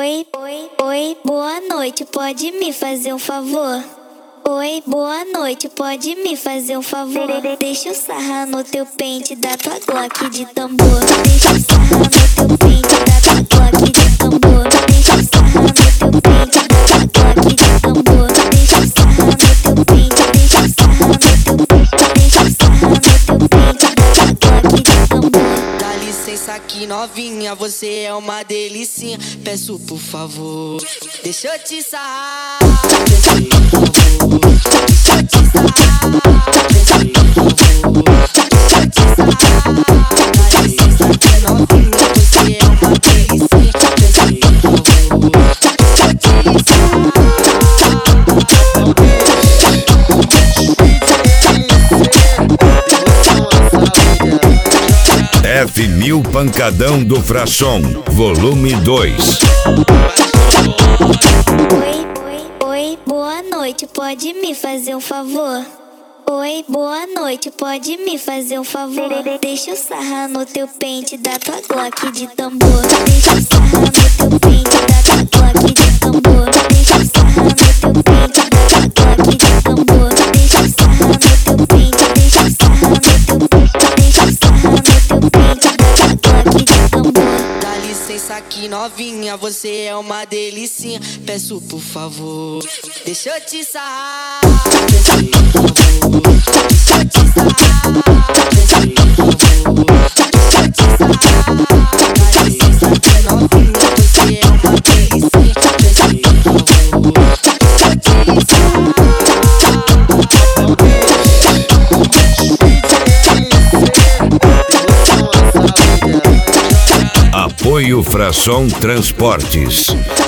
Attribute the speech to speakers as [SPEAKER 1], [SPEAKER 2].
[SPEAKER 1] Oi, boa noite, pode me fazer um favor? Oi, boa noite, pode me fazer um favor? Deixa eu sarrar no teu pente da tua Glock de tambor. Deixa eu sarrar no teu pente da tua Glock de tambor. Deixa eu sarrar no teu pente da tua Glock de tambor. Deixa eu sarrar no teu pente, deixa eu sarrar no teu pente, deixa eu sarrar no teu pente da tua Glock de tambor.
[SPEAKER 2] Dá licença aqui, novinha, você é uma delicinha. Peço por favor, deixa eu te sarrar. Deixa eu te sarrar. Deixa eu te sarrar. Dá licença aqui, novinha, você é uma delicinha. Peço por favor, deixa eu te sarrar.
[SPEAKER 3] F1000 Pancadão do Frasson, volume 2.
[SPEAKER 1] Oi, boa noite, pode me fazer um favor? Oi, boa noite, pode me fazer um favor? Deixa eu sarrar no teu pente da tua Glock de tambor. Deixa eu sarrar no teu pente da tua Glock de tambor. Deixa eu sarrar no teu pente da tua Glock de tambor. Deixa eu sarrar no teu pente, deixa eu sarrar no teu pente, deixa eu sarrar no teu pente da tua Glock de tambor.
[SPEAKER 2] Dá licença aqui, novinha, você é uma delicinha. Peço por favor, deixa eu te sarrar. Deixa eu te sarrar. Deixa eu te sarrar. Dá licença aqui, novinha, você é uma delicinha. Peço por favor, deixa eu te sarrar.
[SPEAKER 3] Apoio Frasson Transportes.